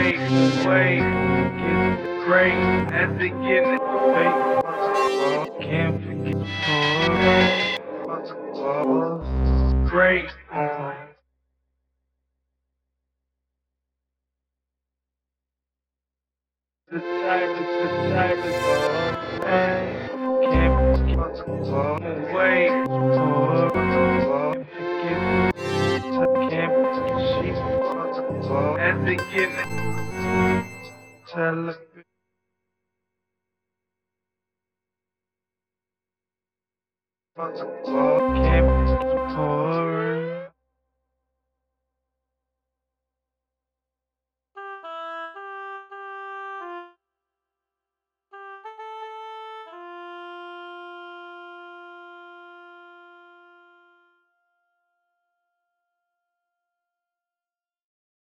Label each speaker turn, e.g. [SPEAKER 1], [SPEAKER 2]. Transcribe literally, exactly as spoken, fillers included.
[SPEAKER 1] wait, wait, get the break at the beginning. Wait, can't forget the great on. The type is the type is can't forget wait, can't forget she at the beginning. Tell her. Can't